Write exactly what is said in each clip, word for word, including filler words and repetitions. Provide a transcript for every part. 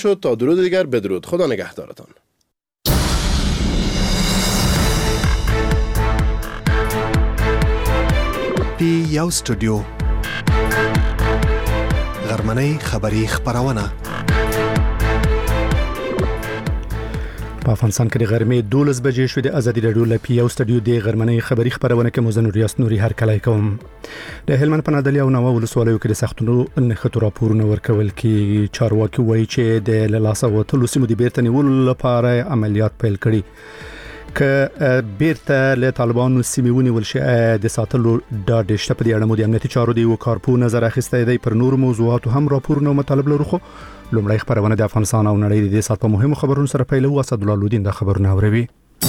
شد. تا درود دیگر بدرود. خدا نگهدارتان. پی یو استودیو غرمنۍ خبری خبرونه په افغانستان کې د غرمې دولس بجې شوې. د ازادي راډیو له پی یو استودیو د غرمنۍ خبری خبرونه کې مزن ریاست نوري هر کله کوم. د هلمند په نادلی او نوو ولسوالیو کې د سختونو نښتو راپورونه ورکول کې چارواکي وایي چې د لاسه وتلو سیمو د بیرته نیولو لپاره عملیات پیل کړي. که بیرته له طالبانو سیمې ونیول شي د ساتلو ډاډ شته. په دې اړه مو د امنیتي چارو د یو کارپو نظر اخیستی دی. پر نور موضوعاتو هم راپورونه او مطالب لرو. خو لومړی خبرونه د افغانستان او نړۍ د دې سات په مهمو خبرونو سره پیلو. اسد الله لودین د خبرونه اوروي.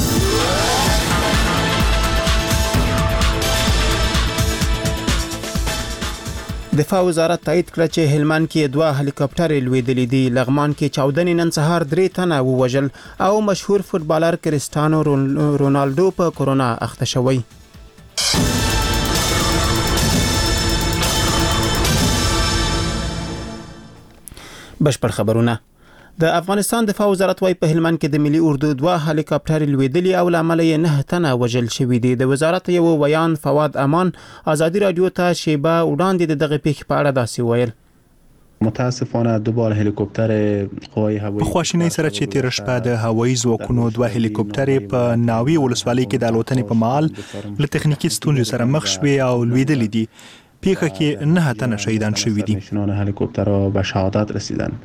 دفاع وزارت تایید کړ چې هلمند کې دوه هلیکاپټر لویدلې دي. لغمان کې چاودنې نن سهار درې تنه ووژل او مشهور فوتبالر کریستیانو رونالدو په کورونا اخته شوی. بشپړ خبرونه. د افغانستان دفاع وزارت وايي په هلمند کې د ملي اردو دوه هلیکاپټر لویدلي او لامل یې نه تنه وژل شوی دي. د وزارت یو ویان فواد امان ازادي رادیو ته شیبه وړاندې دغه پیښې په اړه داسې ویل. متاسفانه دوباره هلیکوپتر قوای هوایی په خواشینۍ سره چې تیر شپه د هوایي ځواکونو دوه هلیکوپټر په ناوی ولسوالۍ کې د الوتنې په مهال له تخنیکی ستونزې سره مخ شوي او لویدلې دي. پیښه کې نه تنه شهیدان شوي دي. هلیکوپتر به شهادت رسیدن.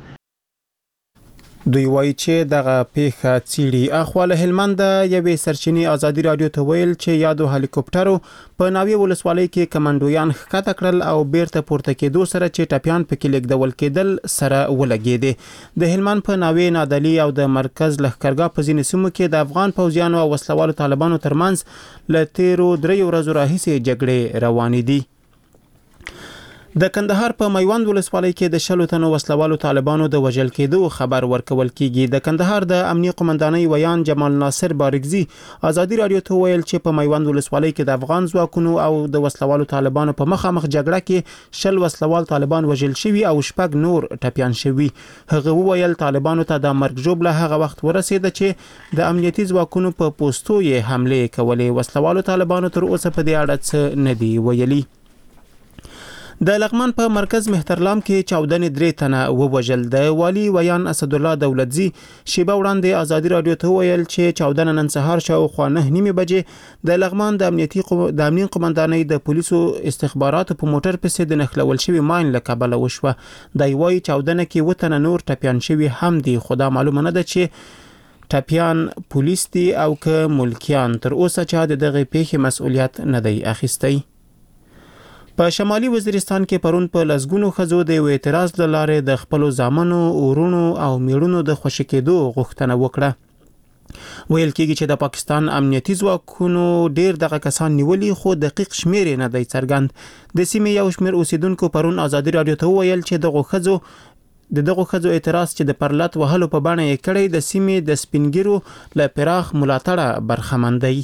دوی وایي چې دغه پیښه څیړي. اخواله هلمند یوې سرچینې ازادي رادیو ته ویل چې یادو هلیکوپټرو په ناوی ولسوالۍ کې کمانډویان ښکته کړل او بیرته پورته کېدو سره چې ټپیان پکې لیږدول کېدل سره ولګېدې. د هلمند په ناوی نادلی او د مرکز لښکرګاه په ځینې سیمو کې د افغان پوځیانو او وسلوالو طالبانو ترمنځ له تیرو دریو ورځو راهیسې جګړې روانې دي. د کندهار په میوند ولسوالۍ کې د شلو تنو وسلوالو طالبانو د وژل کېدو خبر ورکول کیږي. د کندهار د امنیه قومندانۍ ویان جمال ناصر بارګزي ازادي رادیو ته ویل چې په میوند ولسوالۍ کې د افغان ځواکونو او د وسلوالو طالبانو په مخامخ جګړه کې شل وسلوال طالبان وژل شوي او شپږ نور ټپیان شوي. هغه وویل طالبانو ته د مرګ ژوبله هغه وخت ورسېده چې د امنیتي ځواکونو په پوستو یې حمله کولې. وسلوالو طالبانو تر اوسه په دې اړه څه نه دی ویلي. د لغمان په مرکز مهترلام کې چاودنې درې تنه ووژل. د والی ویان اسد الله دولتزی شیبه وړاندې ازادي رادیو ته ویل چې چاودنه نن سهار شاوخوا نه نیمه بجې د لغمان د امنیتي د امنیه قومندانۍ د پولیسو استخباراتو په موټر پسې د نښلول شوي ماین له کبله وشوه. د وایي چاودنه کې و تنه نور ټپیان شوي هم دي. خو دا معلومه نه ده چې ټپیان پولیس دي او که ملکیان. تر اوسه چا د دغه پیښې مسؤلیت نه دی اخیستی. په شمالي وزیرستان کې پرون په لسګونو ښځو د یو اعتراض له لارې د خپلو زامنو، ورونو او میړونو د خوشي کېدو غوښتنه وکړه. ویل کېږي چې د پاکستان امنیتي ځواکونو ډیر دغه کسان نیولي خو دقیق شمیر نه دی څرګند. د سیمې یو شمیر اوسیدونکو پرون ازادي رادیو ته ویل چې دغه ښځو د دغه ښځو اعتراض چې د پرلط وهلو په بڼه یې کړی د سیمې د سپینګیرو له پراخ ملاتړه برخمن دی.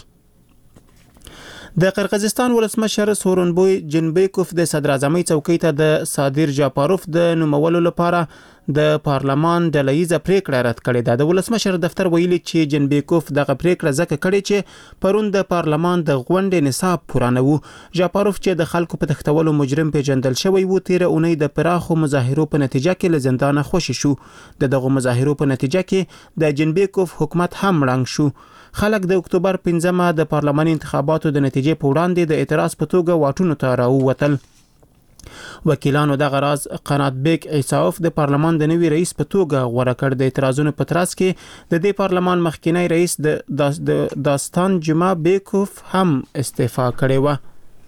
د قرقیزستان ولسمشر سورونبوی جنبیکوف د صدر اعظمۍ څوکۍ ته د صادر جاپاروف د نومولو لپاره د پارلمان ډلهیزه پریکړه رد کړې ده. د ولسمشر دفتر ویلي چې جنبیکوف دغه پریکړه ځکه کړې چې پرون د پارلمان د غونډې نصاب پوره نه و. جاپاروف چې د خلکو په تښتولو مجرم پیژندل شوی و تیره اونۍ د پراخو مظاهرو په نتیجه کې له زندانه خوشي شو. د دغه مظاهرو په نتیجه کې د جنبیکوف حکومت هم ړنګ شو. خلک د اکتوبر پنځمه د پارلماني انتخاباتو د نتیجې په وړاندې د اعتراض په توګه واټونو ته راووتل. وکیلانو دغه راز قنات بیگ عیساوف د پارلمان د نوي رئیس په توګه غوړه کړ. د اعتراضونو په ترڅ کې د دې پارلمان مخکینی رئیس د داستان جمعه بیکوف هم استعفا کړې و.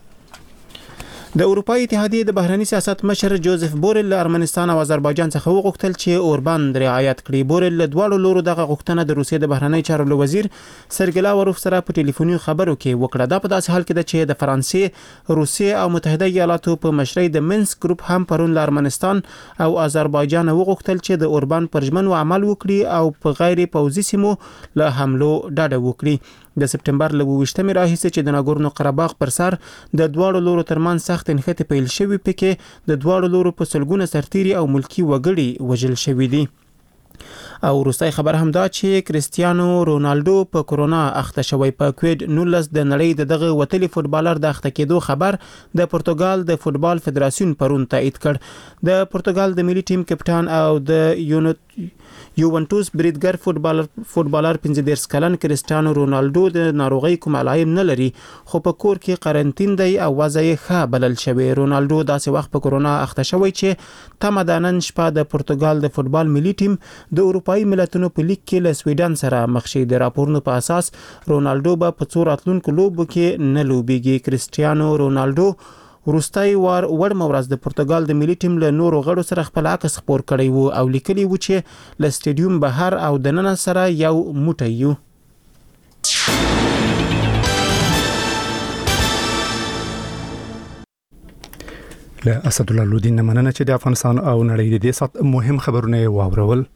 د اروپای اتحادیې د بهرنی سیاست مشر جوزف بورل له ارمنستان او آذربایجان څخه وغوښتل چې اوربند رعایت کړي. بورل له دواړو لورو دغه غوښتنه د روسیې د بهرنی چارو وزیر سرګی لاوروف سره په ټلیفوني خبرو کې وکړه. دا په داسې حال کې ده چې د فرانسې، روسیې او متحده ایالاتو په مشرۍ د منسک ګروپ هم پرون له ارمنستان او آذربایجان وغوښتل چې د اوربند پر ژمنو عمل وکړي او په غیر پوځي سیمو له حملو ډډه وکړي. د سپټمبر له ویشتمې راهیسې چې د ناګورنو قره باغ پر سر د دواړو لورو ترمنځ سخت نښتې پیل شوي، پکې د دواړو لورو په سلګونه سرتیري او ملکی وګړي وژل شوي دي. او وروستي خبر هم دا چې کریستیانو رونالدو په کورونا اخته شوی. په کووید نولس د نړۍ د دغه وتلي فوتبالر د اخته کېدو خبر د پرتګال د فوتبال فدراسیون پرون تایید کړ. د پرتګال د ملي ټیم کپټان او د یونت یوونټوس بریدګر فوتبالر فوتبالر پنځه دېرش کلن کریستیانو رونالدو د ناروغي کوم علائم نه لري خو په کور کې قرنټین دی او وضع یې ښه بلل شوی. رونالدو داسې وخت په کورونا اخته شوی چې تمه د نن شپه د پرتګال د فوتبال ملي ټیم د اروپאי ملتونو په لیګ کې له سویډن سره مخ شي. د راپورونو په اساس رونالدو به په څو راتلونکو لوبو کې نه لوبيږي. کریستیانو رونالدو وروستي وار وړ مورز د پرتګال د ملي ټیم له نورو غړو سره خپل عکس خپور کړی وو او لیکلی و چې له سټیډیوم بهر او د نن سره یو موټی یو. له اسد الله لودین مننه چې د افغانستان او نړۍ د دې سات مهم خبرونه واورول.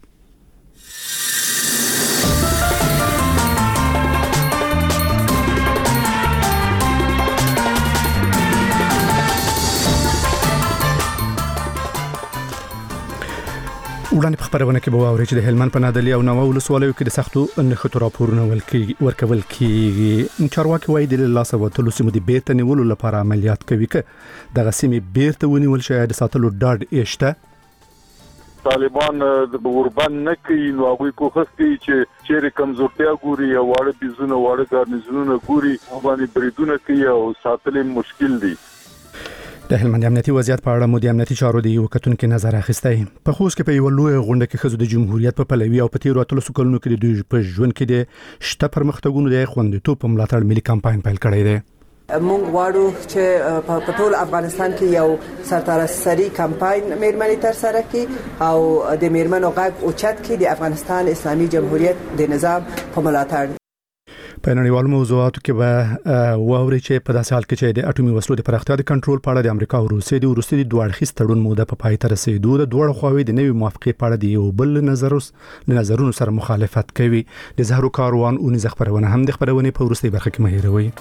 وړاندې په خبرونه کې به واوري چې د هلمند په نادلی او نوو ولسوالیو کې د سختو نښتو راپورونه ورکول کېږي. چارواکي وایي د لاسه وتلو سیمو د بیرته نیولو لپاره عملیات کوي که دغه سیمې بیرته ونیول شي د ساتلو ډاډ یې شته. طالبان د اوربان نه کوي نو هغوی کوښښ کوي چې چیرې کمزورتیا ګوري او واړه بیزونه واړه ګارنیزونونه ګوري باندې بریدونه کوي او ساتل مشکل دي. د هلمند امنیتي وضعیت په اړه مو د امنیتي چارو د یو کتونکو نظر اخیستی. په خوست کې په یو لوی غونډه کې خزو د جمهوریت په پلوي او په تیرو اتلسو کلونو کې د دوی په ژوند کې د شته پرمختګونو د خوندیتوب په ملاتړ ملي کمپاین پیل کړی دی. مونږ غواړو چې په ټول افغانستان کې یو سرتاره سری کمپاین میرمنې تر سره کړي او د میرمنو غږ اوچت کړي د افغانستان اسلامي جمهوریت د نظام په ملاتړ. په نړیوالو موضوعاتو کې به واوري چې په داسې حال کې چې د اټومي وسلو د پراختیا د کنټرول په اړه د امریکا او روسیې د وروستي دوه اړخیز تړون موده په پای ته رسیدو د دوه خواوې د نوي موافقې په اړه د یو بل نظر نظرونو سره مخالفت کوي. د زهرو کاروان اونیز خبرونه هم د خبرونه په وروستي برخه کې مهیروي.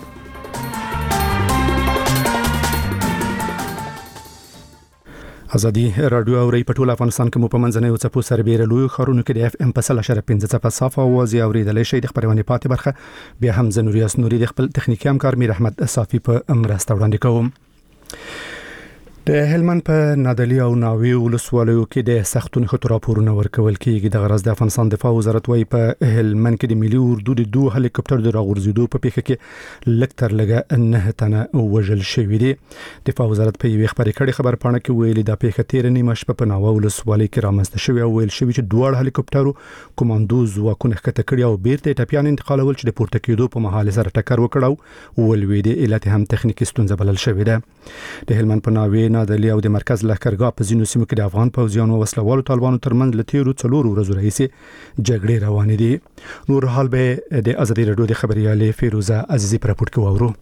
ازادي رادیو او ری په ټول افغانستان کې مو په منځنۍ او چپو سربېره لوی خارونو کې د اف ام په سل اشاره پنځه چپه صافه اوازي اوریدل شي. د خبرونه پاتې برخه بیا هم زنوریاس نوري د خپل تخنیکی همکار میر احمد صافي په مرسته وړاندې کوم. د هلمند په نادلی او ناوی ولسوالیو کې د سختو نښتو راپورونه ورکول کېږي. د غرض د افغانستان دفاع وزارت وايي په هلمند کې د ملي اردو د دوه هلیکوپټر د راغورځېدو په پیښه کې لږ تر لږه نه تنه وژل شوي دي. دفاع وزارت په یوې خبرې کړې خبر پاڼه کې ویلي دا پیښه تیر نیمه شپه په ناوی ولسوالۍ کې رامنځته شوې او ویل شوي چې دوه هلیکوپټرو کوماندو ځواکونه ښکته کړي او بیرته ټپیان انتقالول چې د پورته کېدو په مهال سره ټکر وکړ او ولوېدې. علت هم تخنیکی ستونزه بلل شوې ده. د هلمند په ناوی نادلی او د مرکز لښکرګاه په ځینو سیمو کې د افغان پوځیانو او وسلوالو طالبانو ترمنځ له تیرو څلورو ورځو راهیسې جګړې روانې دي. نور حال به د ازادي رادیو د خبريالې فیروزه عزیزی پر راپور کې واورو.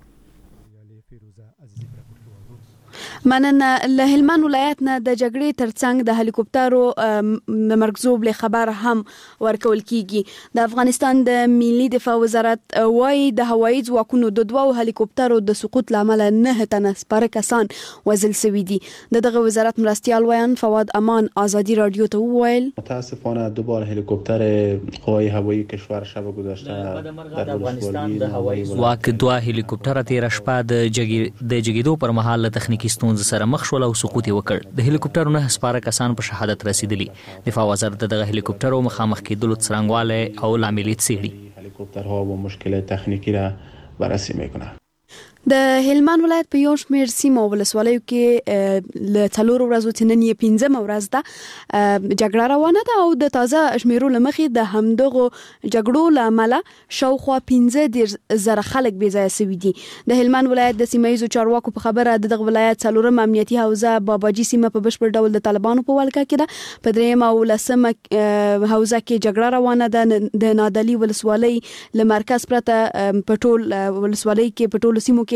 مننه. له هلمند ولایت نه د جګړې ترڅنګ د هلیکوپټرو مرکزوب له خبر هم ورکول کیږي. د افغانستان د ملي دفاع وزارت وايي د هوایي ځواکونو د دوه هلیکوپټرو د سقوط لامل نه تنه سپاره کسان وژل شوي دي. دغه وزارت مرستيال ویان فواد امان ازادي رادیو ته وویل متاسفانه دو بار هلیکوپتر قوای هوایی کشور شب گذشته در افغانستان د هوایي ځواک دوه هلیکوپټر تیر شپه د جګی د جګیدو پر مهال تخنیکی ستونزې سره مخ شول او سقوط وکړ. د هلیکوپټرو نه سپاره کسان په شهادت رسیدلی. دفاع وزارت دغه هلیکوپټرو مخامخ کېدلو څرنګواله او لامل یې څېړي. هلیکوپترها و مشکل تخنیکی را بررسی میکنه. د هلمند ولایت په یو شمېر سیمو ولسوالیو کې ل څلور ورځو تنن یې پنځمه ورځ ده جګړه روانه ده او د تازه شمیرو لمخې د همدغه جګړو لامل شاوخوا پنځه زره خلک بې ځایه شوي دي. د هلمند ولایت د سیمایي چارواکو په خبره دغه ولایت څلورم امنیتي حوزه باباجي سیمه په بشپړ ډول د طالبانو په ولکه کې ده. په درېیمه او لسمه حوزه کې جګړه روانه ده. د نادلی ولسوالۍ له مرکز پرته په ټول ولسوالۍ کې په ټول سیمو کې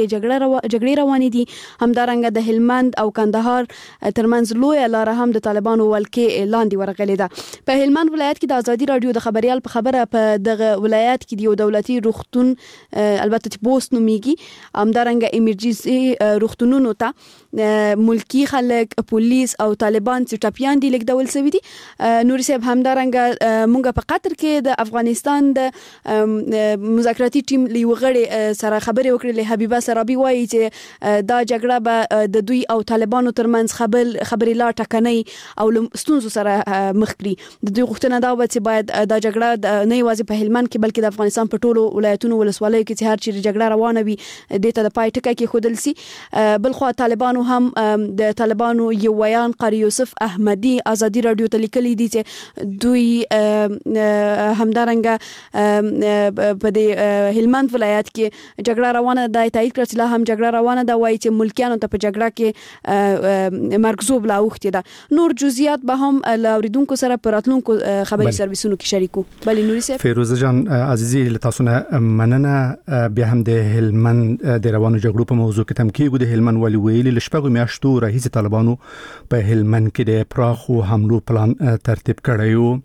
کې جګړه روا... جګړې روانې دي. همدارنګه د هلمند او کندهار ترمنځ لوی لار هم د طالبانو ولکې لاندې ورغلې ده. په هلمند ولایت کې د ازادي رادیو د خبريال په خبره په دغه ولایت کې د دولتي روغتون البته پوسټ نوميږي همدارنګه ایمرجنسي روغتونونو ته ملکی خلک پولیس او طالبان چې ټاپیان دي لیکدول سوي دي. نوري صاحب همدارنګه مونږ په قطر کې د افغانستان د مذاکراتي ټیم لیوغړي سره خبرې وکړې. حبیبه سرابي وایي چې دا جګړه به د دوی او طالبانو ترمنځ خبر خبرې لا ټکنۍ او ستونزو سره مخ کړي. د دوی غوښتنه دا و چې باید دا جګړه نه یوازې په هلمند کې بلکې د افغانستان په ټولو ولایتونو ولسوالیو کې چې هر چیرې جګړه روانه وي د ته د پای ټکی کې خودل سي. بلخو طالبانو هم د طالبانو یو ویان قاری یوسف احمدی ازادي رادیو ته لیکلي دي چې دوی همدارنګه په د هلمند ولایت کې جګړه روانه ده. تایید کړ چې لا هم جګړه روانه ده. وایي چې ملکیانو ته په جګړه کې مرګزوب لا اوختي ده. نور جزئیات به هم لاوریدونکو سره پراتلونکو خبري سرویسونو کې شریکو. بلې نوري صاحب فیروزه جان عزیزي تاسو نه مننه. بیا هم د هلمند د روانو جګړو په موضوع کې تم کېږو. د هلمند والي ویلي لشپږو میاشتو راهیسې طالبانو په هلمند کې د پراخو حملو پلان ترتیب کړی و.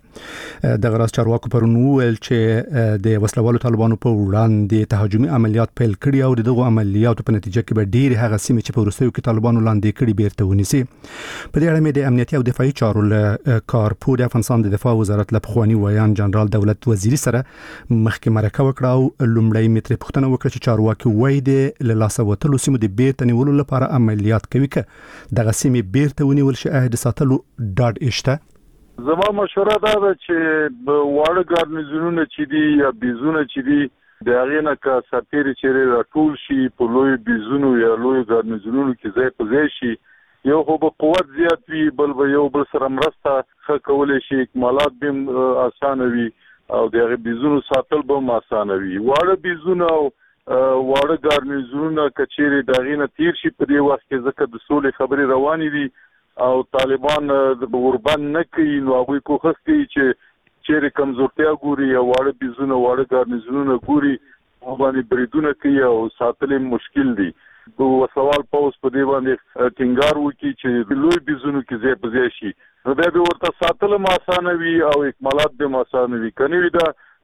د غراس چارواکو پرون ویل چې د وسلوالو طالبانو په وړاندې تهاجمي عملیات پیل کړي او دغه عملیاتو په نتیجه کې به ډېر هغه سیمې چې په وروستیو کې طالبانو لاندې کړي بیرته ونیسي. په دې اړه مې د امنیتي او دفاعي چارو له کارپور د افغانستان د دفاع وزارت له پخواني ویان جنرال دولت وزیری سره مخکې مرکه وکړه او لومړی متر پوښتنه وکړه چې چارواکي وایي د لاسه وتلو سیمو د بیرته نیولو لپاره عملیات کوي که دغه سیمې بیرته ونیول شي د ساتلو ډاډ شته. زما مشوره دا ده چې واړه ګارنیزونونه چې دي یا بیزونه چې دي د هغې نه که سرتیري چیرې راټول شي په لویو بیزونو یا لویو ګارنیزونونو کې ځای په ځای شي، یو خو به قوت زیات وي، بل به یو بل سره مرسته ښه کولی شي، اکمالات به هم اسانه وي او د هغې بیزونو ساتل به هم اسانه وي. واړه بیزونه او واړه ګارنیزونونه که چیرې د هغې نه تیر شي په دې وخت کې، ځکه د سولې خبرې روانې دي او طالبان وربند نه کوي، نو هغوی کوښښ کوي چې چیرې کمزورتیا ګوري یا واړه بیزونه واړه ګارنیزونونه ګوري هغه باندې بریدونه کوي او ساتل یې مشکل دي. د وسوال پوځ په دې باندې ټینګار وکړي چې لوی بیزونو کې ځای په ځای شي، نو بیا به ورته ساتل هم اسانه وي او اکمالات به هم اسانه وي. که نه وي دا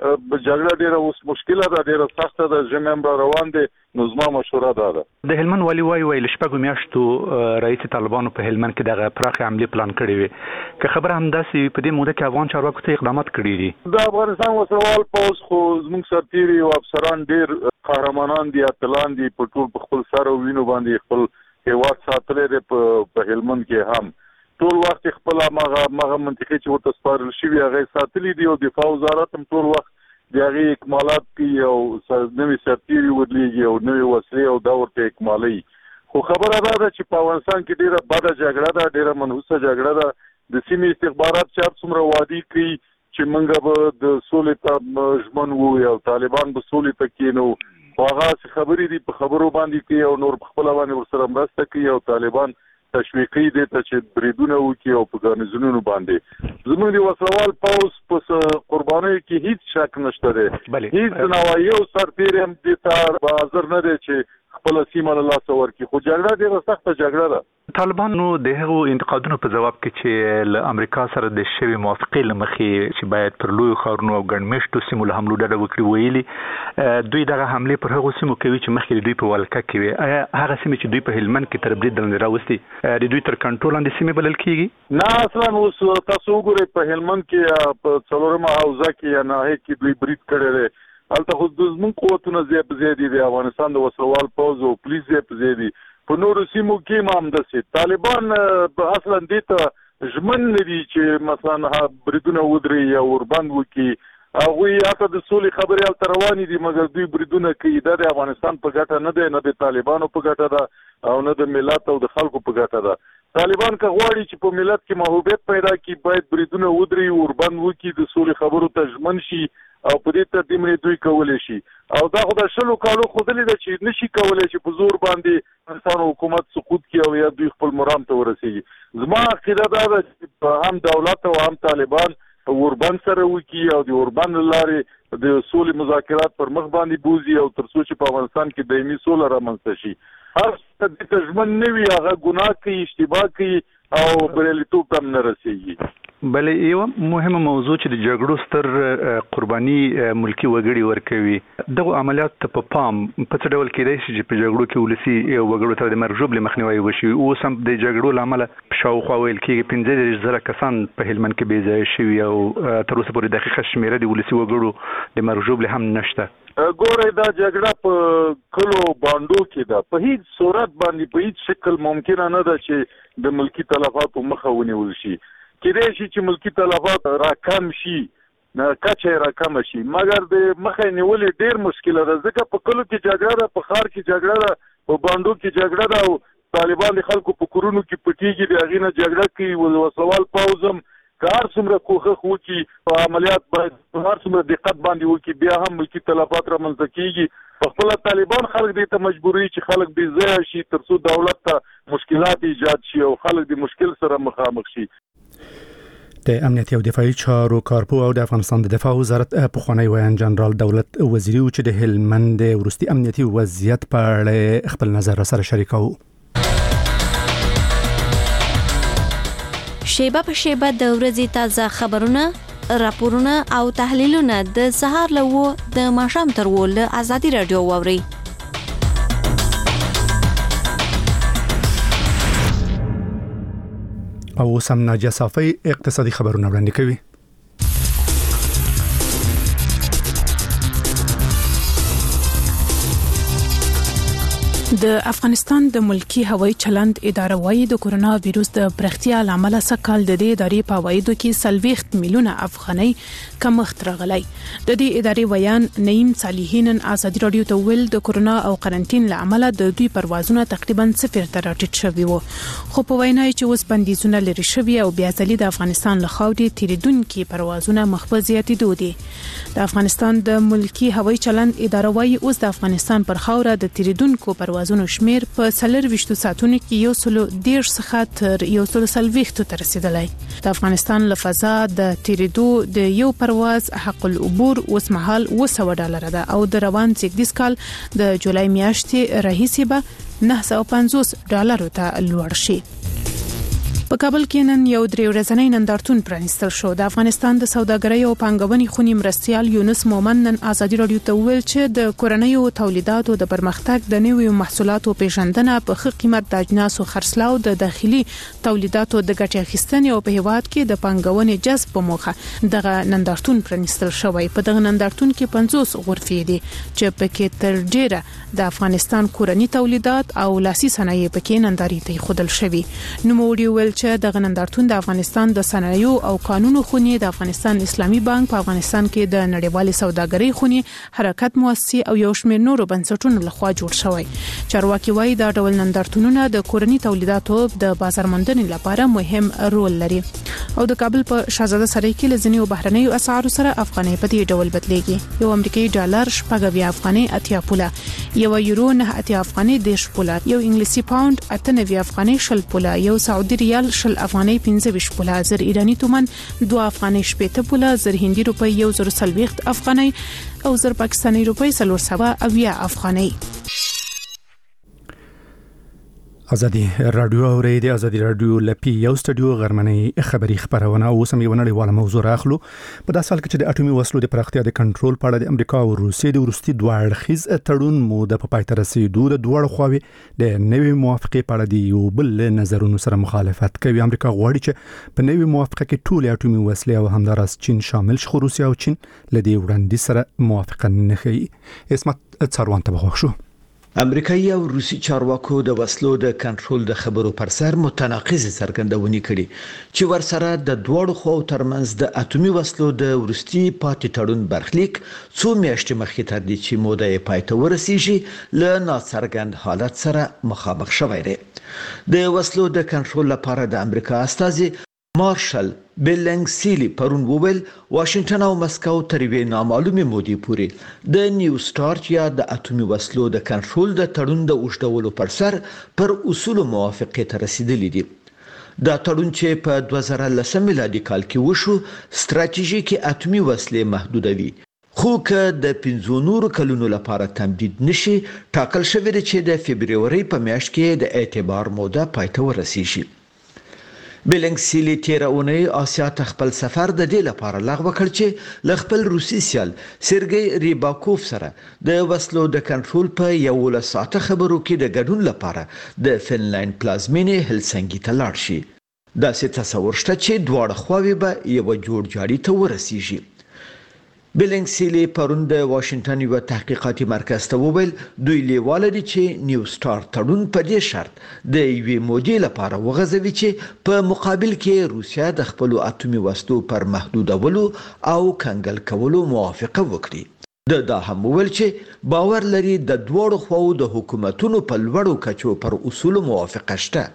جګړه ډېره اوس مشکله ده، ډېره سخته ده، ژمی هم را روان دی. نو زما مشوره دا ده. د هلمند والي وایي وایي له شپږو میاشتو رئیس طالبانو په هلمند کې دغه پراخې حملې پلان کړې وي، که خبره همداسې وي په دې موده کې افغان چارواکو ته اقدامات کړي دي. د افغانستان وسلوال پوځ خو زموږ سرتیري او افسران ډېر قهرمانان دي، اتلان دي، په ټول په خپل سر او وینو باندې خپل هېواد ساتلی دی. په هلمند کې هم ټول وخت خپل هغه هغه منطقې چې ورته سپارل شوي هغه یې ساتلي دي او دفاع وزارت هم ټول وخت د هغې اکمالات کوي او نوي سرتیري ورلیږي او نوې وسلې او دا ورته اکمالوي. خو خبره دا ده چې په افغانستان کې ډېره بده جګړه ده، ډېره منحوسه جګړه ده. د سیمې استخبارات چې هر څومره وعدې کوي چې موږ به د سولې ته ژمن وو او طالبان به سولې ته کښېنو، خو هغه خبرې دي په خبرو باندې کوي او نور په خپله باندې ورسره مرسته کوي او طالبان تشویقي دي ته چې بریدونه وکړي او په ګارنیزونونو باندې. زموږ د وسلوال پوځ په قربانیو کې هیڅ شک نشته دی، هیڅ نه یو سرتیری هم دې ته حاضر نه دی چې خپله سیمه له لاسه ورکړي. خو جګړه ډېره سخته جګړه ده. طالبانو د هغو انتقادونو په ځواب کې چې له امریکا سره د شوې موافقې له مخې چې باید پر لویو ښارونو او ګڼ مېشتو سیمو له حملو ډډه وکړي ویلي دوی دغه حملې پر هغو سیمو کوي چې مخکې د دوی په ولکه کې وي. آیا هغه سیمې چې دوی په هلمند کې تر برید لاندې راوستي د دوی تر کنټرول لاندې سیمې بلل کېږي؟ نه، اصلا اوس تاسو وګورئ په هلمند کې په څلورمه حوزه کې یا ناحیه کې دوی برید کړی دی. هلته خو زموږ قوتونه ځای په ځای دي، د افغانستان د وسلوال پوځ او پولیس ځای په ځای دي. په نورو سیمو کې هم همداسې طالبان اصلا دې ته ژمن نه دي چې مثلا بریدونه ودرېږي یا وربند وکړي. هغوی حتی د سولې خبرې هلته روانې دي، مګر دوی بریدونه کوي. دا د افغانستان په ګټه نه دی، نه د طالبانو په ګټه ده او نه د ملت او د خلکو په ګټه ده. طالبان که غواړي چې په ملت کې محبوبیت پیدا کړي، باید بریدونه ودرېږي، وربند وکړي، د سولې خبرو ته ژمن شي او په دې ترتیب باندې دوی کولی شي. او دا خو د شلو کالو ښودلې ده چې نشي کولی چې په زور باندې افغانستان حکومت سقوط کړي او یا دوی خپل مرام ته ورسېږي. زما عقیده دا ده چې هم دولت او هم طالبان وربند سره وکړي او د وربند له لارې د سولې مذاکرات پر مخ باندې بوزي او تر څو چې په افغانستان کې دایمي سوله رامنځته شي. هر څه د تجمن نه وي هغه ګناه کوي اشتباه کوي او بریالیتوب ته نه رسیږي. بلې یو مهمه موضوع چې د جګړو ستر قرباني ملکی وګړي ورکوي دغه عملیات ته په پام په څه ډول کېدای شي چې په جګړو کې ولسی وګړو ته د مرګ ژوبلې مخنیوي وشي. اوس هم د جګړو لامل شاوخوا ویل کېږي پنځه دېرش زره کسان په هلمند کې بې ځایه شوي او تر اوسه پورې دقیقه شمېره د ولسي وګړو د مرګ ژوبلې هم نشته. ګوره دا جګړه په کلو باندو کې ده، په هیڅ صورت باندې په هیڅ شکل ممکنه نه ده چې د ملکی تلفاتو مخه ونیول شي. کېدای شي چې ملکی تلفات راکم شي کچه راکم شي مګر د مخه نیول ډیر مشکل ده ځکه په کلو کې جګړه ده، په ښار کې جګړه ده، په باندو کې جګړه ده او طالبان د خلکو په کورونو کې پټیږي د هغې نه جګړه کوي. وسوال پوځم که هر څومره کوښښ وکړي په عملیات باید هر څومره دقت باندې وکړي بیا هم ملکي تلفات رامنځته کېږي. په خپله طالبان خلک دې ته مجبوروي چې خلک بې ځایه شي تر څو دولت ته مشکلات ایجاد شي او خلک د مشکل سره مخامخ شي. د امنیتي او دفاعي چارو کارپو او د افغانستان د دفاع وزارت پخوانی ویان جنرال دولت وزیری و چې د هلمند وروستي امنیتي وضعیت په اړه خپل نظر سره شریکاو. شیبه په شیبه د ورځې تازه خبرونه، راپورونه او تحلیلونه د سهار له و د ماښام تر و له ازادي رادیو واوري. او سم ناجیه صافی اقتصادي خبرونه وړاندې کوي. د افغانستان د ملکی هوایي چلند اداره وايي د کورونا وایروس د پرختیا لامل سکهال د دې ادارې په وایدو کې سلويخت میلیونه افغانۍ کمښت راغلی. د دې ادارې ویان نعیم صالحین ازادي رادیو ته ویل د کورونا او قرنټین لامل د دوی پروازونه تقریبا صفر ته راټیټ شوي وو، خو په وینا چې اوس بندیزونه لري شوي او بیا ځلې د افغانستان له خاورې تیریدونکي پروازونه مخ په زیاتېدو دي. د افغانستان د ملکی هوایي چلند اداره وايي اوس د افغانستان پر خاوره د تیریدونکو پروازونو شمیر په څلور ویشتو ساعتونو کې یو سلو ډیر څخه تر یو سلو سلويختو ته رسیدلی. د افغانستان له فضا د تیریدو د یو پرواز حق العبور اوس مهال اوه سوه ډالر ده او د روان زیږدیز کال د جولای میاشتې راهیسې به نهه سوه پنځوس ډالرو ته لوړ شي. په کابل کې نن یو درې ورځنی نندارتون پرانیستل شو. د افغانستان د سوداګرۍ او پانګونې خونی مرستیال یونس مومن نن ازادي رادیو ته ویل چې د کورنیو تولیداتو د پرمختګ د نویو محصولاتو پیژندنه په ښه قیمت د اجناسو خرڅلاو د داخلي تولیداتو د ګټې اخیستنې او په هیواد کې د پانګونې جذب په موخه دغه نندارتون پرانیستل شوی. په دغه نندارتون کې پنځوس غرفې دي چې پکې تر ډیره د افغانستان کورنی تولیدات او لاسي صنایع پکې ننداري ته خودل شوی. نو موږ ویل چې د غنندارتون د افغانستان د صنایعو او قانونو خونی، د افغانستان اسلامي بانک، په افغانستان کې د نړیوالې سوداګرۍ خونی، حرکت مؤسسه او یو شمېر نورو بنسټونو لخوا جوړ شوی. چارواکي وایي دا ډول نندارتونونه د کورنی تولیداتو د بازار موندنې لپاره مهم رول لري. او د کابل په شاهزاده سرای کې لزنی او بهرنیو اسعارو سره افغانۍ په دې ډول بدلېږي. یو امریکایي ډالر شپږ اویا افغانۍ اتیا پوله، یو یورو نه اتیا افغانۍ دیش پوله، یو انګلیسي پاوند اته نوي افغانۍ شل پوله، یو سعودي ریال شل افغانۍ پنځه ویشت پوله، زر ایرانی تومان دوه افغانۍ شپېته پوله، زر هندي روپۍ یو زر څلوېښت افغانۍ او زر پاکستاني روپۍ څلور سوه اویا افغانۍ. ازادي رادیو او ریډي ازادي رادیو لپی یو سټډیو غرمنۍ خبری خبرونه او سم یو نړیواله موضوع راخلو. په داسې حال کې چې د اټومي وسلو د پراختیا د کنټرول په اړه د امریکا او روسیې د ورستي دوه اړخیز تړون موده په پای ته رسیدو د دوه خواوې د نوې موافقې په اړه د یو بل نظرونو سره مخالفت کوي. امریکا غواړي چې په نوې موافقه کې ټول اټومي وسلې او همداراز چین شامل شي، خو روسیا او چین لدی وړاندې سره موافقه نه کوي. اسمت څاروان ته بخښو. امریکایي او روسي چارواکو د وسلو د کنټرول د خبرو پر سر متناقض څرګندونې کړي چې ورسره د دوړو خو ترمنځ د اټومي وسلو د ورستي پاتې تړون برخلیک څو میاشتې مخکې تر دې چې موده یې پای ته ورسیږي له ناڅرګند حالت سره مخامخ شوی دی. د وسلو د کنټرول لپاره د امریکا استازي مارشل بیلنګسیلی پرون وویل واشنگټن او مسکو تر یوې نامعلومې مودې پورې د نیو سٹارټ یا د اټومي وسلو د کنټرول د تړون د اوږدولو پر سر پر اصول موافقې ته رسیدلي دي. دا تړون چې په دوه زره لس میلادي کال کې وشو ستراتیژیکي اټومي وسلې محدودوي، خو که د پنځو نورو کلونو لپاره تمدید نشي ټاکل شوی دی چې د فبروري په میاشت کې د اعتبار موده پای ته ورسیږي. بلنګسیلی تیر اونۍ آسیا ته خپل سفر د دې لپاره لغوه کړ چې له خپل روسي سیال سرګی ریباکوف سره د وسلو د کنټرول په یولس ساعته خبرو کې د ګډون لپاره د فنلند پلازمینې هلسنګي ته لاړ شي. داسې تصور شته چې دواړه خواوې به یوه جوړجاړي ته ورسیږي. بلنګسیلی پرون د واشنگټن یو تحقیقاتي مرکز ته وویل دوی لیواله دي چې نیو سٹار تړون په دې شرط د یوې مودې لپاره وغځوي چې په مقابل کې روسیا د خپل اتومي وسلو پر محدودولو او کنګل کولو موافقه وکړي. د دا هم وویل چې باور لري د دوړو خواو د حکومتونو په لوړو کچو پر اصول موافقه شته.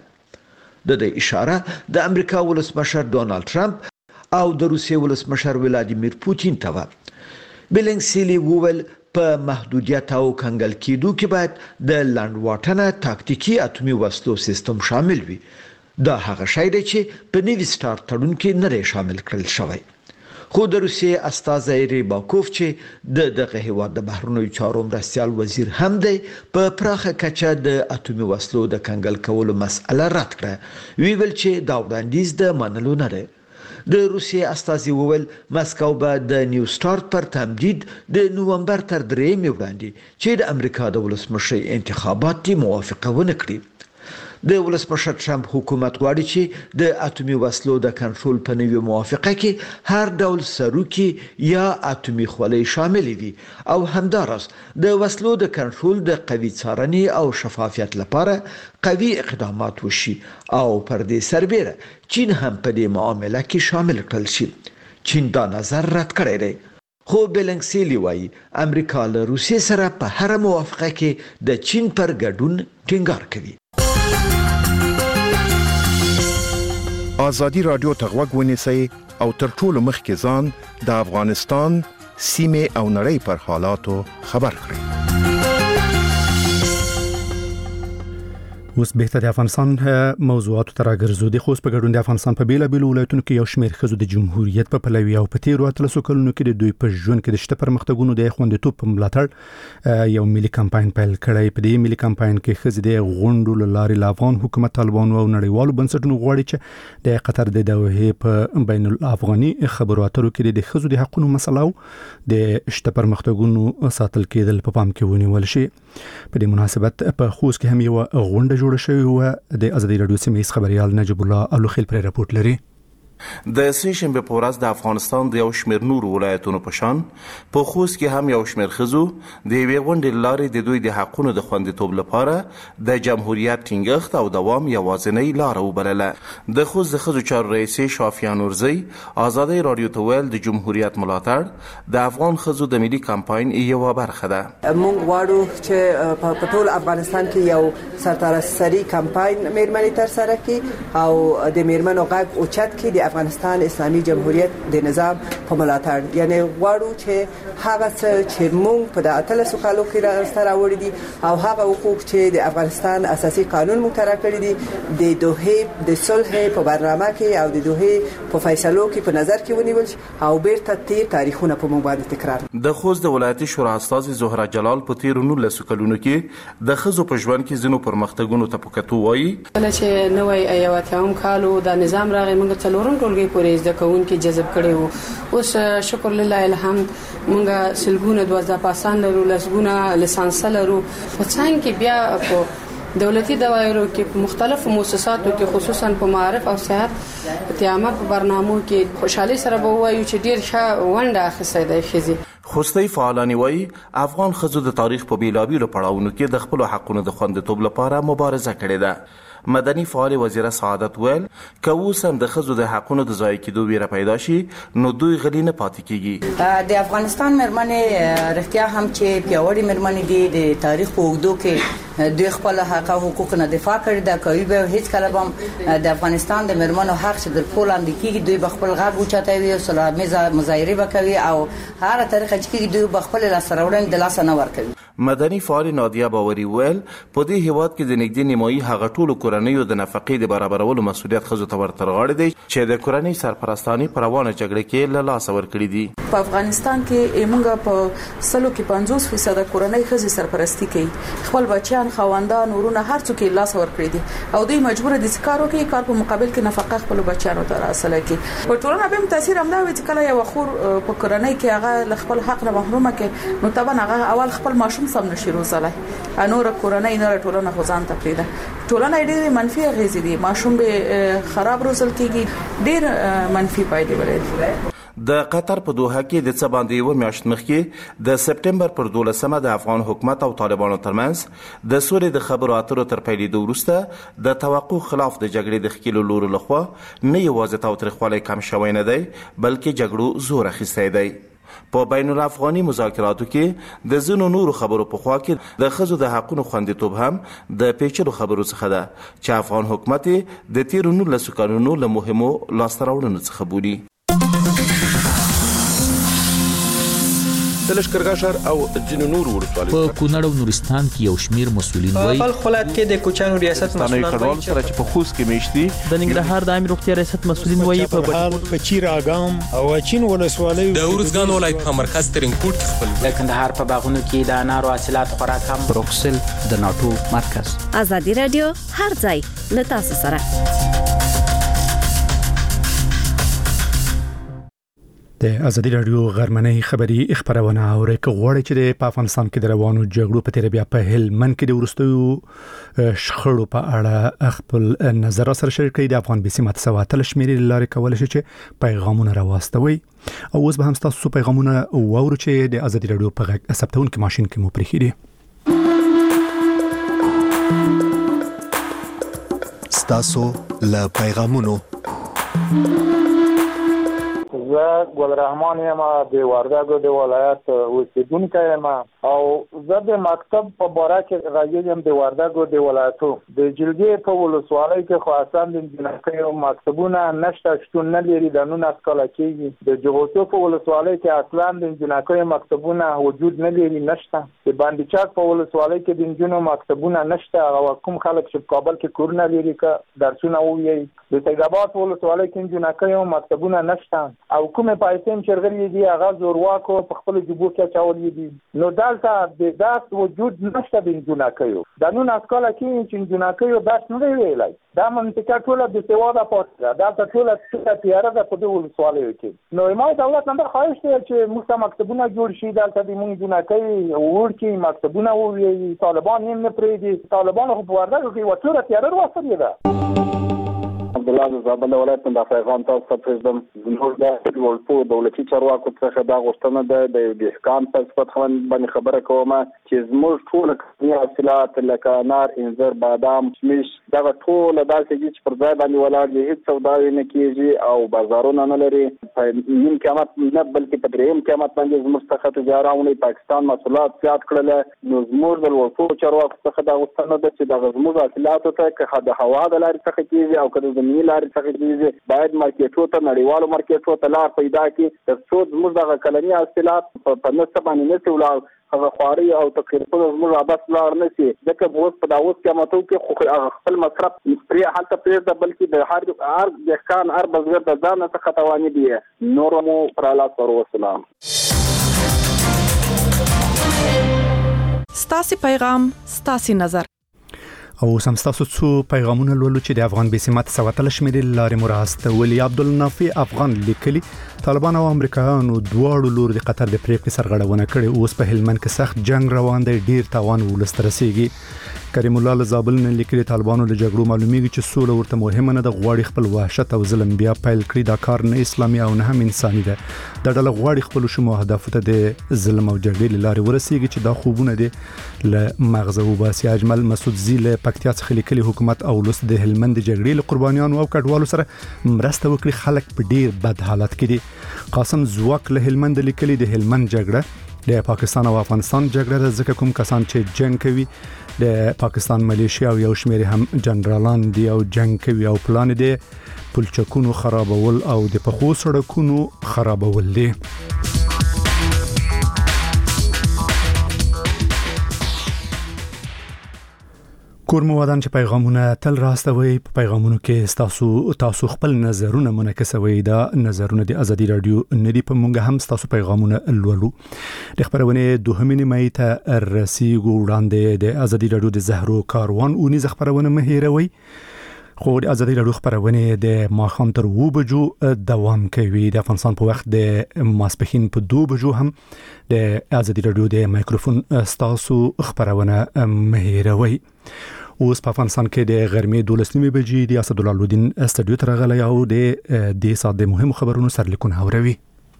د دې اشاره د امریکا ولسمشر ډونالد ټرمپ او د روسیې ولسمشر ولادیمیر پوتین ته و. بلنګسیلی وویل په محدودیت او کنګل کېدو کې باید د لنډواټنه تاکتیکي اتومي وسلو سیستم شامل وي. دا هغه شی دی چې په نیو سٹار تړون کې نه دی شامل کړل شوی. خو د روسیې استازی ریباکوف چې د دغه هیواد د بهرنیو چارو مرستیال وزیر هم دی په پراخه کچه د اتومي وسلو د کنګل کولو مسأله رد کړه. وی ویل چې دا وړاندیز د منلو نه دی. د روسیې استازي وویل مسکو به د نیو سٹار پر تمدید د نومبر تر درېیمې وړاندې چې د امریکا د ولسمشر انتخابات دي موافقه ونه کړي. د ولسمشر ټرمپ حکومت غواړي چې د اتومي وسلو د کنټرول په نوې موافقه کې هر ډول سروکي یا اتومي خولۍ شامل وي او همداراز د وسلو د کنټرول د قوي څارنې او شفافیت لپاره قوي اقدامات وشي او پر دې سربېره چین هم په دې معامله کې شامل کړل شي. چین دا نظر رد کړی دی. خو بلنګسیلی وایي امریکا له روسیې سره په هر موافقه کې د چین پر ګډون ټینګار کوي. آزادی رادیو ته غوږ ونیسئ او تر ټولو مخکې ځان د افغانستان سیمې او نړۍ پر حالاتو خبر کړئ. اوس به د افغانستان موضوعات تر راګرځو د خوست په ګډون د افغانستان په بیلا بیل ولایتونو کې یو شمېر ښځو د جمهوریت په پلوي او په تیرو اتلسو کلونو کې د دوی په ژوند کې د شته پرمختګونو د خوندیتوب په ملاتړ یو ملي کمپاین پیل کړی. په دې ملي کمپاین کې ښځې د غونډو له لارې له افغان حکومت، طالبانو او نړیوالو بنسټونو غواړي چې د قطر د دوحې په بین الافغاني خبرو اترو کې د ښځو د حقوقو مسله او د شته پرمختګونو ساتل کېدل په پام کې ونیول شي. په دې مناسبت په خوست کې هم یو غونډه جوړه شوې و. د ازادي رادیو سیمه خبريال نجیب الله الوخیل پر راپورټ لري. د سې شنبه په ورځ د افغانستان د یو شمېر نور ولایتونو په شان په خوست کې هم یو شمېر ښځو د یوې غونډې لارې د دوی د حقونو د خوندیتوب لپاره د جمهوریت ټینګښت او دوام یوازینۍ لاره وبلله. د خوست د ښځو چارو رئیسې شافیه نورزی آزادۍ رادیو ته ویل د جمهوریت ملاتړ د افغان ښځو د ملي کمپاین یوه برخه ده. موږ غواړو چې په ټول افغانستان کې یو سرتاسري سری کمپاین میرمنې تر سره کړي او د میرمنو غږ اوچت کړي د افغانستان اسلامي جمهوریت د نظام په ملاتړ. یعنی غواړو چې هغه څه چې موږ په اتلسو کالو کې راځه راوړي دي او هغه حقوق چې د افغانستان اساسي قانون مقرر کړی دي د دوحې د صلح په برنامه کې او د دوحې په فیصلو کې په نظر کې ونیول شي او بیرته تیر تاریخونه په موږ باندې تکرار. د خوست د ولایتي شورا استاذ زهره جلال په تیر نولسو کلونو کې د ښځو په ژوند کې ځینو پرمختګونو ته پکتو وایي. کله چې نوې ایواتهم کالو د نظام راغی موږ څلورم ټولګي پورې زده کوونکي جذب کړي وو. اوس شکر لله الحمد موږ سلګونه دوه پاسان لرو، لسګونه لیسانس لرو. په څنګه کې بیا په دولتي دوايرو کې په مختلفو مؤسساتو کې خصوصا په معارف او صحت تیامه په برنامو کې خوشحالي سره به وایو چې ډیر ښه ونډه اخیسته ده ښځې. خوستی فعالانی وایي افغان ښځو د تاریخ په بیلابیلو پړاوونو کې د خپل حقونو د خوندیتوب لپاره مبارزه کړې ده. مدني فعال وزیره سعادت ویل که اوس هم د ښځو د حقونو د ضایع کېدو ویره پیدا شي نو دوی غلي نه پاتې کیږي. د افغانستان مېرمنې رښتیا هم چې پیاوړې مېرمنې دي د تاریخ په اوږدو کې دوی خپل حق او حقوق نه دفاع کړی دا کوي به هیڅ کله هم د افغانستان د مرمنو حق چې د پولند کېږي دوی بخپل غږ اوچتوي او سلامي مظاهره وکوي او هر طریقه چې دوی بخپل لاسرولن د لاس نه ورکوي. مدني فعال نادیه باوري ویل په دې هیواد کې د نږدې نیمایي هغه ټولو کورنیو د نفقې د برابرولو مسؤلیت خزو ته ورترغاړي دي چې د کورنۍ سرپرستاني پر روانه جګړه کې له لاس ورکړي دي. په افغانستان کې موږ په سلو کې پنځوس فیصد کورنۍ خزي سرپرستی کوي. خپل بچیان خوندان ورونه هر څوک یې لاس ورکړي دي او دوی مجبور دي چې کار وکړي کار په مقابل کې نفقه خپل بچیانو ته راسله کوي. په ټولنه به تاثیر هم دا وي چې کله یو خور په کورنۍ کې هغه خپل حق نه محرومه کې نو طبعا هغه اول خپل ماشوم سم نشي روزله انور کورنۍ نه ټولنه غوځان ته پیدا ټولنه ډېر منفي غږی دي ماشوم به خراب روزل کېږي ډېر منفي پایلې ولري. د قطر په دوحه کې د څه باندې یو میاشت مخکې د سپټمبر پر دولسمه د افغان حکومت او طالبانو ترمنځ د سولې د خبرو اترو تر پیلېدو وروسته د توقع خلاف د جګړې د ښکېلو لورو لخوا نه یوازې تاوتریخوالی کم شوی نه دی بلکې جګړو زور اخیستی دی. په بین الافغاني مذاکراتو کې د ځینو نورو خبرو په خوا کې د ښځو د حقونو خوندیتوب هم د پیچلو خبرو څخه ده چې افغان حکومت د تیرو نولسو کلونو له مهمو لاسته راوړنو څخه بولي. د لښکرګاه ښار او ځینو نورو ولسوالیو په کونړ او نورستان کې یو شمیر مسؤلین وایي په خپل کې د کوچانو ریاست مسؤلین وایي چې په خوست کې میشتي د ننګرهار د عامه روغتیا ریاست مسؤلین وایي په بهار په چیراګام او چین ولسوالیو د اورزګان ولایت په مرکز ترنکوټ خپل د کندهار په باغونو کې د انارو حاصلات خوراک هم بروکسل د ناتو مرکز. ازادي رادیو هر ځای له تاسو سره. د ازادي رادیو غرمنۍ خبری خبرونه اوري کوړی چې په افغانستان کې د روانو جګړو په تیر بیا په هلمند کې د ورستیو شخړو په اړه خپل نظر سره شریک کړي. د افغان بيسي ماته سواتل شمیرې لارې کول شي چې پیغامونه راوستوي او اوس به هم تاسو پیغامونه وورو چې د ازادي رادیو په غږ ثبتون کې ماشين کې مو پرېخي دي. ستاسو له پیغامونو زه ګل رحمان یم د وردګو د ولایت اوسیدونکی یم او زه د مکتب په باره کې راځم د وردګو د ولایتو د جلګې په ولسوالۍ کې خو اصلا د انجنیرۍ مکتبونه نشته شتون نه لري د نولس کاله کېږي. د جغوتو په ولسوالۍ کې اصلا د انجنیرۍ مکتبونه وجود نه لري نشته. د باندې چاک په ولسوالۍ کې د انجنونو مکتبونه نشته او کوم خلک چې په کابل کې کورونه لري که درسونه ووایي. د سید آباد په ولسوالۍ کې انجنیرۍ مکتبونه نشته او کومه پایتم چرغلي دي هغه زورواکو په خپل جبو کې چاولې دي. نو دلته د داس وجود نشته د انجنیرۍ د نن اسکاله کې چې انجنیرۍ داس نه ویلای دا منطقه ټوله د سیواده پاتره دا ټوله څه تیاره ده په دې ولسوالۍ کې. نو ما دولت نمبر خواهش دی چې موږ مکتبونه جوړ شي دلته د موږ انجنیرۍ ورکی مکتبونه وي. طالبان یې نه پریدي طالبان خو په وردګو کې وټوره تیاره وروسته ده. عبدالله زابل ولایت د پیغام تاسو ته پرېږدم. زموږ د ټولپو دولتي چارواکو څخه دا غوښتنه ده د دهقان په صفت باندې خبره کوم چې زموږ ټول کسبي حاصلات لکه انار انځر بادام کشمش دغه ټول داسې دي چې پر ځای باندې ولاړ دي هیڅ سودا نه کیږي او بازارونه نه لري. نیم قیمت نه بلکې په دریم قیمت باندې زموږ څخه تجارتونه پاکستان مسولات زیات کړل. نو زموږ د ټولپو چارواکو څخه دا غوښتنه ده چې دغه زموږ حاصلاتو ته که د هوا د لارې څخه کیږي او که زمینی لارې څخه کیږي باید مارکیټو ته نړیوالو مارکیټو ته لار پیدا کړي تر څو زموږ دغه کلني حاصلات په نسبت باندې نشي ولاړ هغه خواري او تقریبا زموږ عباس لار نشي ځکه اوس په داوس قیمتو کې خو خپل مصرف پرې حالت پرې بلکې د هر هر دهقان هر بزګر د ځان څخه توانې دي. نور مو پر الله سره وسلام. ستاسو پیغام ستاسو نظر او سمستاسو څو پیغامونه لولو چې د افغان بسمت سواتل شمیرې لارې مراست ولی عبدالنافع افغان لیکلي طالبان او امریکایانو دواړو لور د قطر د پریکړې سرغړونه کړې اوس په هلمند کې سخت جنگ روان دی ډیر تاوان ولستر رسیږي. کریم الله لزابل نه لیکلي طالبانو له جګړو معلومیږي چې سوله ورته مهمه نه ده غواړي خپل وحشت او ظلم بیا پیل کړي دا کار نه اسلامي او نه هم انساني ده. د ډله غواړي خپل شمو هدف ته د ظلم او جګړې لارې ورسیږي چې دا خوبونه دي له مغزه وباسي. اجمل مسعود زیله پکتیا څخه لیکلي حکومت او لوس د هلمند جګړې له قربانیانو او کډوالو سره مرسته وکړي خلک په ډیر بد حالت کې دي. قاسم زواک له هلمند لیکلي د هلمند جګړه د پاکستان او افغانستان جګړه ځکه کوم کسان چې جنگ کوي د پاکستان ملیشیا او یو شمېر هم جنرالان دی او جنگ کوي او پلان دی پلچکونو خرابول او د پخو سړکونو خرابول دي. کورمو ودان چې پیغامونه تل راستوي په پیغامونو کې تاسو تاسو خپل نظرونه منعکسوي. دا نظرونه د ازادي رادیو ندي په مونږه هم تاسو پیغامونه لولو. د خبرونه دوهمینه مې ته رسیدو وړاندې د ازادي رادیو د زهرو کاروان او ني خبرونه مهیروي. خو د ازادي رادیو خبرونه د ماخام تر و بجو دوام کوي. د افغانستان په وخت د ماسپخین په دو بجو هم د ازادي رادیو د مایکروفون تاسو خبرونه مهیروي. اوس په افغانستان کې د غرمې دولس نیمې بجې د اسدالله استودیو ته راغلی او د دې ساعت د مهمو خبرونو سرلیکونه اوري.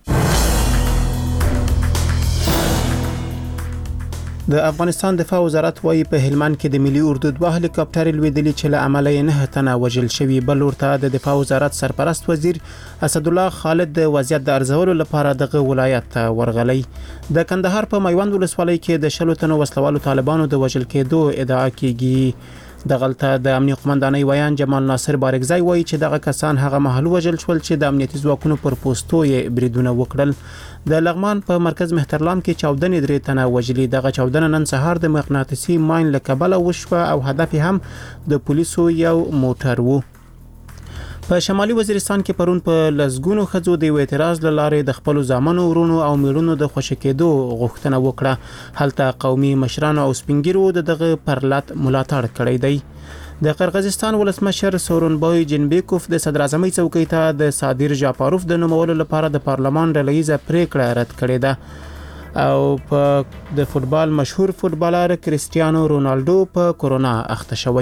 د افغانستان دفاع وزارت وايي په هلمند کې د ملي اردو دوه هلیکاپټر لویدلي چې له عمله یې نه تنه وژل شوی. بل ورته د دفاع وزارت سرپرست وزیر اسدالله خالد د وضعیت د ارزولو لپاره دغه ولایت ته ورغلی. د کندهار په میوند ولسوالۍ کې د شلو تنو وسلوالو طالبانو د وژل کېدو ادعا کیږي. د غلطه د امنیت قومندانۍ ویان جمال ناصر بارکزای وایي چې دغه کسان هغه محل وژل شول چې د امنیتي ځواکونو پر پوسټو یې بریدونه وکړل. د لغمان په مرکز مهترلام کې چاودنې درې تنه وژلي. دغه چاودنه نن سهار د مغناطیسي ماین له کبله وشوه او هدف هم د پولیسو یو موټر وو. په شمالي وزیرستان کې پرون په لزګونو خځو د اعتراض لاره د خپل ځامنو ورونو او میړونو د خوشکېدو غوښتنه وکړه. هلته قومي مشرانو او سپینګیرو دغه پرلط ملاتړ کړی دی. د قرغیزستان ولسمشر سورونبای جنبیکوف د صدر اعظمۍ څوکۍ ته د صادر جاپاروف د نومولو لپاره د پارلمان ډلهیزه پریکړه رد کړې ده. او په د فوتبال مشهور فوتبالر کریستیانو رونالدو په کورونا اخته شوی.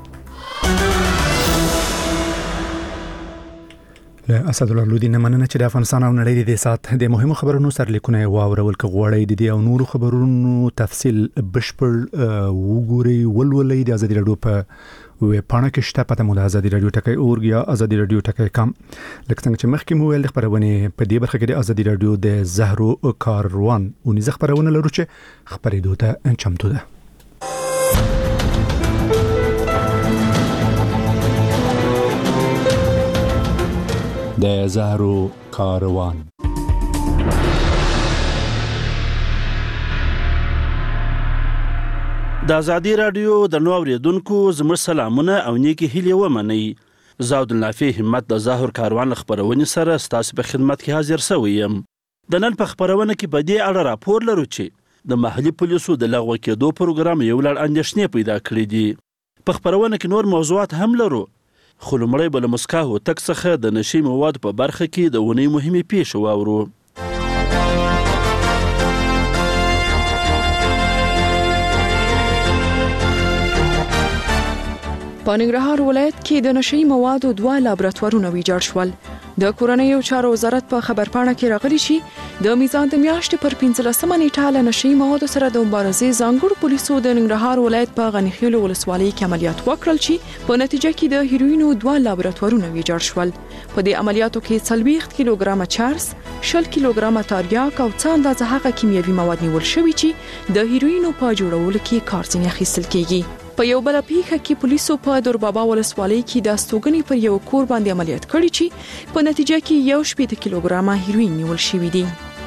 له اسدالله لودي نه مننه چې د افغانستان او نړۍ د سات د مهمو خبرونو سرلیکونه واورول کغوړی د دې او نورو خبرونو تفصیل بشپړ وګوري ولولې د ازادي رادیو په وې پاڼه کې شته. پته مو د ازادي رادیو ټکی اورګیا ازادي رادیو ټکی کم لکه څنګه چې مخکې مو ویل خبرونه په دې برخه کې د ازادي رادیو د زهرو کاروان او ني خبرونه لرو چې خبرې دوته چمتو ده. د زهرو کاروان. د ازادي رادیو د نو اوریدونکو زموږ سلامونه او نیکی هیلې ومنئ. زه عبدالنافع همت د زهرو کاروان خبرونه سره ستاسو په خدمت کې حاضر شوی یم. د نن په خبرونه کې په دې اړه راپور لرو چې د محلي پولیسو د لغوه کېدو پروګرام یو لړ اندېښنې پیدا کړې دي. په خبرونه کې نور موضوعات هم لرو. خو لومړی به له مسکاهو تک څخه د نشي موادو په برخه کې د اونۍ مهمې پیښې واورو. په ننګرهار ولایت کې د نشي موادو دوه لابراتوارونه ویجاړ شول. د کورنیو چارو وزارت په خبرپاڼه کې راغلي چې د میزان د میاشتې پر پنځلسمه نیټه له نشي موادو سره د مبارزې ځانګړو پولیسو د ننګرهار ولایت په غنیخیلو ولسوالۍ کې عملیات وکړل چې په نتیجه کې د هیروینو دوه لابراتوارونه ویجاړ شول. په دې عملیاتو کې څلوېښت کیلوګرامه چرس، شل کیلوګرامه تاریاک او څه اندازه هغه کیمیاوي مواد نیول شوي چې د هیروینو په جوړولو کې کار ځینې اخیستل کیږي. په یو بل پیښه کې پولیسو په دوربابا ولسوالۍ کې د استوګنې پر یو کور باندې عملیات کړی چې په نتیجه کې یو شپږ کیلوګرامه هیروین نیول شوی دی.